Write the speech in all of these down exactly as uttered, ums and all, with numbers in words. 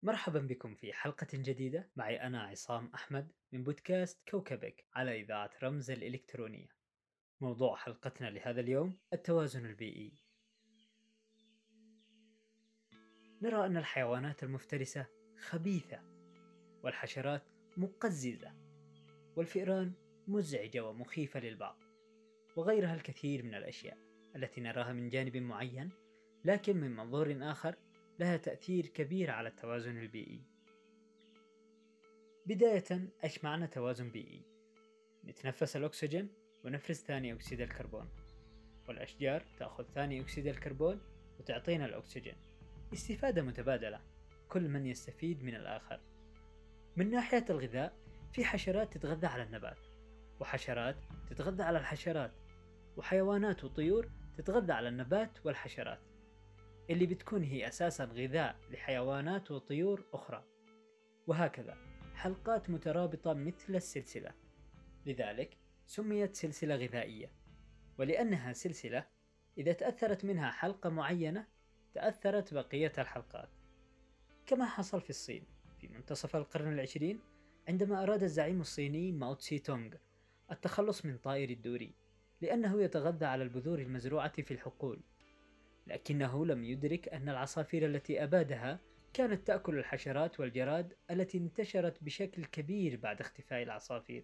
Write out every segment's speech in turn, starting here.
مرحبا بكم في حلقة جديدة معي أنا عصام أحمد من بودكاست كوكبك على إذاعة رمز الإلكترونية. موضوع حلقتنا لهذا اليوم التوازن البيئي. نرى أن الحيوانات المفترسة خبيثة، والحشرات مقززة، والفئران مزعجة ومخيفة للبعض، وغيرها الكثير من الأشياء التي نراها من جانب معين، لكن من منظور آخر لها تأثير كبير على التوازن البيئي. بداية، إيش معنى توازن بيئي؟ نتنفس الأكسجين ونفرز ثاني أكسيد الكربون، والأشجار تأخذ ثاني أكسيد الكربون وتعطينا الأكسجين. استفادة متبادلة، كل من يستفيد من الآخر. من ناحية الغذاء، في حشرات تتغذى على النبات، وحشرات تتغذى على الحشرات، وحيوانات وطيور تتغذى على النبات والحشرات، اللي بتكون هي أساسا غذاء لحيوانات وطيور أخرى، وهكذا حلقات مترابطة مثل السلسلة. لذلك سميت سلسلة غذائية، ولأنها سلسلة إذا تأثرت منها حلقة معينة تأثرت بقية الحلقات، كما حصل في الصين في منتصف القرن العشرين عندما أراد الزعيم الصيني ماو تسي تونغ التخلص من طائر الدوري لأنه يتغذى على البذور المزروعة في الحقول، لكنه لم يدرك أن العصافير التي أبادها كانت تأكل الحشرات والجراد التي انتشرت بشكل كبير بعد اختفاء العصافير،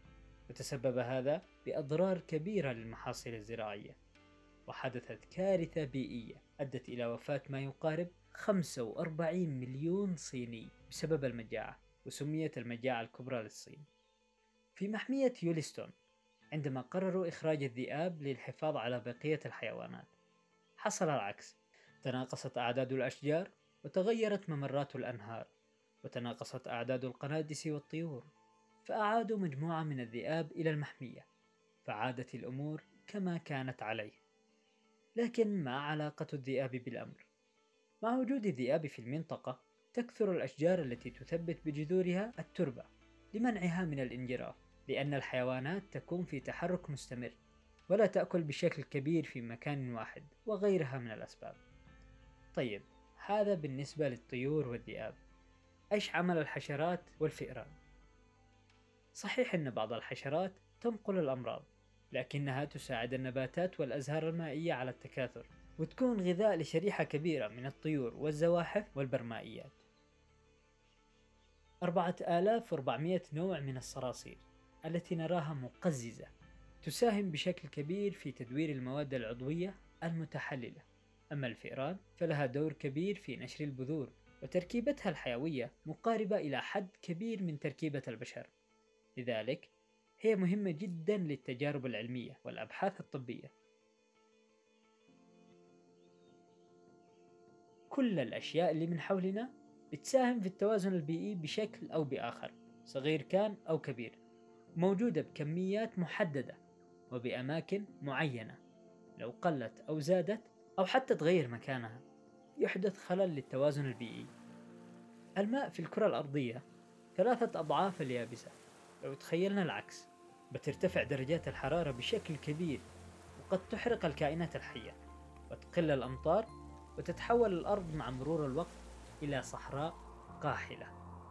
وتسبب هذا بأضرار كبيرة للمحاصيل الزراعية، وحدثت كارثة بيئية أدت إلى وفاة ما يقارب خمسة وأربعين مليون صيني بسبب المجاعة، وسميت المجاعة الكبرى للصين. في محمية يوليستون عندما قرروا إخراج الذئاب للحفاظ على بقية الحيوانات حصل العكس، تناقصت أعداد الأشجار وتغيرت ممرات الأنهار، وتناقصت أعداد القنادس والطيور، فأعادوا مجموعة من الذئاب إلى المحمية، فعادت الأمور كما كانت عليه. لكن ما علاقة الذئاب بالأمر؟ مع وجود الذئاب في المنطقة تكثر الأشجار التي تثبت بجذورها التربة لمنعها من الانجراف، لأن الحيوانات تكون في تحرك مستمر ولا تأكل بشكل كبير في مكان واحد، وغيرها من الأسباب. طيب، هذا بالنسبة للطيور والذئاب. إيش عمل الحشرات والفئران؟ صحيح أن بعض الحشرات تنقل الأمراض، لكنها تساعد النباتات والأزهار المائية على التكاثر، وتكون غذاء لشريحة كبيرة من الطيور والزواحف والبرمائيات. أربعة آلاف وأربعمائة نوع من الصراصير التي نراها مقززة تساهم بشكل كبير في تدوير المواد العضوية المتحللة. أما الفئران فلها دور كبير في نشر البذور، وتركيبتها الحيوية مقاربة إلى حد كبير من تركيبة البشر، لذلك هي مهمة جدا للتجارب العلمية والأبحاث الطبية. كل الأشياء اللي من حولنا بتساهم في التوازن البيئي بشكل أو بآخر، صغير كان أو كبير، موجودة بكميات محددة وبأماكن معينة. لو قلت أو زادت أو حتى تغير مكانها يحدث خلل للتوازن البيئي. الماء في الكرة الأرضية ثلاثة أضعاف اليابسة. لو تخيلنا العكس بترتفع درجات الحرارة بشكل كبير، وقد تحرق الكائنات الحية، وتقل الأمطار، وتتحول الأرض مع مرور الوقت إلى صحراء قاحلة.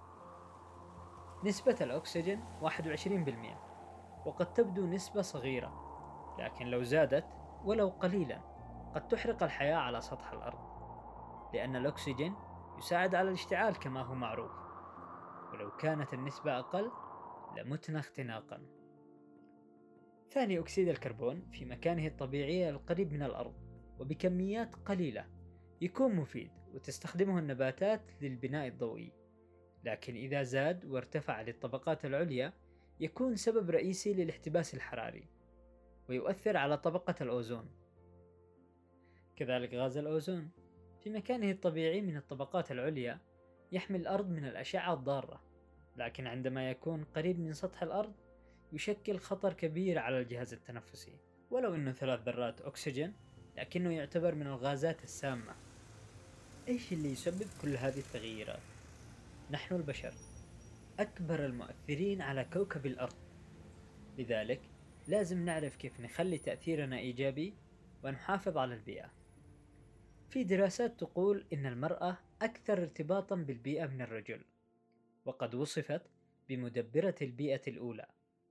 نسبة الأكسجين واحد وعشرين بالمئة، وقد تبدو نسبة صغيرة، لكن لو زادت ولو قليلا قد تحرق الحياة على سطح الأرض، لأن الأكسجين يساعد على الاشتعال كما هو معروف، ولو كانت النسبة أقل لمتنا اختناقا. ثاني أكسيد الكربون في مكانه الطبيعي القريب من الأرض وبكميات قليلة يكون مفيد وتستخدمه النباتات للبناء الضوئي، لكن إذا زاد وارتفع للطبقات العليا يكون سبب رئيسي للاحتباس الحراري، ويؤثر على طبقة الأوزون. كذلك غاز الأوزون في مكانه الطبيعي من الطبقات العليا يحمي الأرض من الأشعة الضارة، لكن عندما يكون قريب من سطح الأرض يشكل خطر كبير على الجهاز التنفسي، ولو أنه ثلاث ذرات أكسجين لكنه يعتبر من الغازات السامة. إيش اللي يسبب كل هذه التغييرات؟ نحن البشر أكبر المؤثرين على كوكب الأرض، لذلك لازم نعرف كيف نخلي تأثيرنا إيجابي ونحافظ على البيئة. في دراسات تقول إن المرأة أكثر ارتباطا بالبيئة من الرجل، وقد وصفت بمدبرة البيئة الأولى.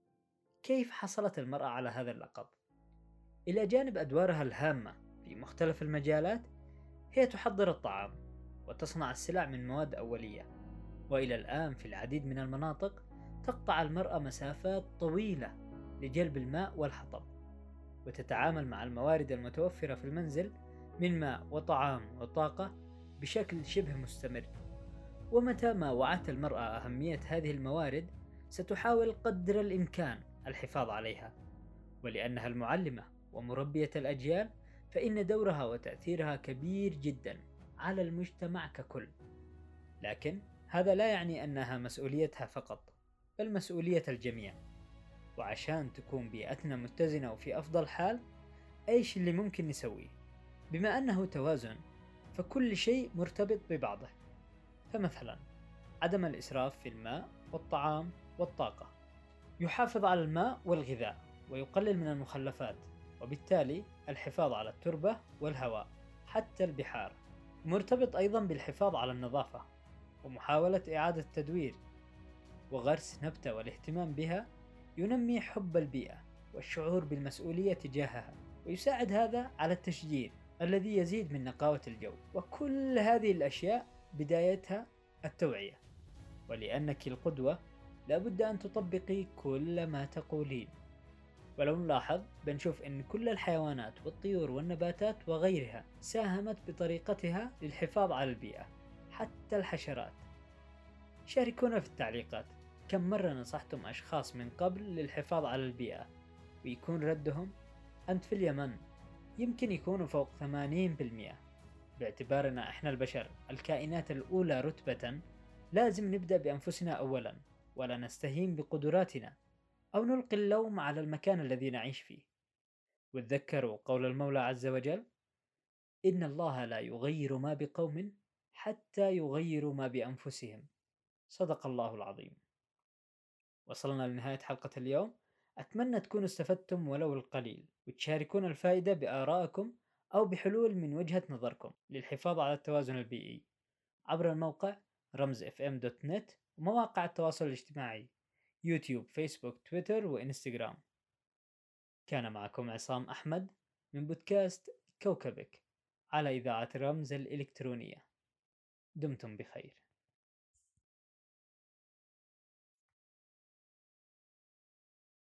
كيف حصلت المرأة على هذا اللقب؟ إلى جانب أدوارها الهامة في مختلف المجالات، هي تحضر الطعام وتصنع السلع من مواد أولية، وإلى الآن في العديد من المناطق تقطع المرأة مسافات طويلة لجلب الماء والحطب، وتتعامل مع الموارد المتوفرة في المنزل من ماء وطعام وطاقة بشكل شبه مستمر. ومتى ما وعت المرأة أهمية هذه الموارد ستحاول قدر الإمكان الحفاظ عليها، ولأنها المعلمة ومربية الأجيال فإن دورها وتأثيرها كبير جدا على المجتمع ككل. لكن هذا لا يعني أنها مسؤوليتها فقط، بل مسؤولية الجميع. وعشان تكون بيئتنا متزنة وفي أفضل حال، أيش اللي ممكن نسويه؟ بما أنه توازن فكل شيء مرتبط ببعضه. فمثلا عدم الإسراف في الماء والطعام والطاقة، يحافظ على الماء والغذاء ويقلل من المخلفات، وبالتالي الحفاظ على التربة والهواء حتى البحار. مرتبط أيضا بالحفاظ على النظافة ومحاولة إعادة تدوير وغرس نبتة، والاهتمام بها ينمي حب البيئة والشعور بالمسؤولية تجاهها، ويساعد هذا على التشجير الذي يزيد من نقاوة الجو. وكل هذه الأشياء بدايتها التوعية، ولأنك القدوة لابد أن تطبقي كل ما تقولين. ولو نلاحظ بنشوف أن كل الحيوانات والطيور والنباتات وغيرها ساهمت بطريقتها للحفاظ على البيئة، حتى الحشرات. شاركونا في التعليقات كم مرة نصحتم أشخاص من قبل للحفاظ على البيئة ويكون ردهم أنت في اليمن يمكن يكونوا فوق ثمانين بالمئة. باعتبارنا إحنا البشر الكائنات الأولى رتبة، لازم نبدأ بأنفسنا أولا، ولا نستهين بقدراتنا أو نلقي اللوم على المكان الذي نعيش فيه. وتذكروا قول المولى عز وجل: إن الله لا يغير ما بقوم حتى يغيروا ما بأنفسهم. صدق الله العظيم. وصلنا لنهاية حلقة اليوم، أتمنى تكونوا استفدتم ولو القليل، وتشاركون الفائدة بآرائكم أو بحلول من وجهة نظركم للحفاظ على التوازن البيئي عبر الموقع رمز اف ام دوت نت ومواقع التواصل الاجتماعي يوتيوب، فيسبوك، تويتر وإنستغرام. كان معكم عصام أحمد من بودكاست كوكبك على إذاعة رمز الإلكترونية. دمتم بخير.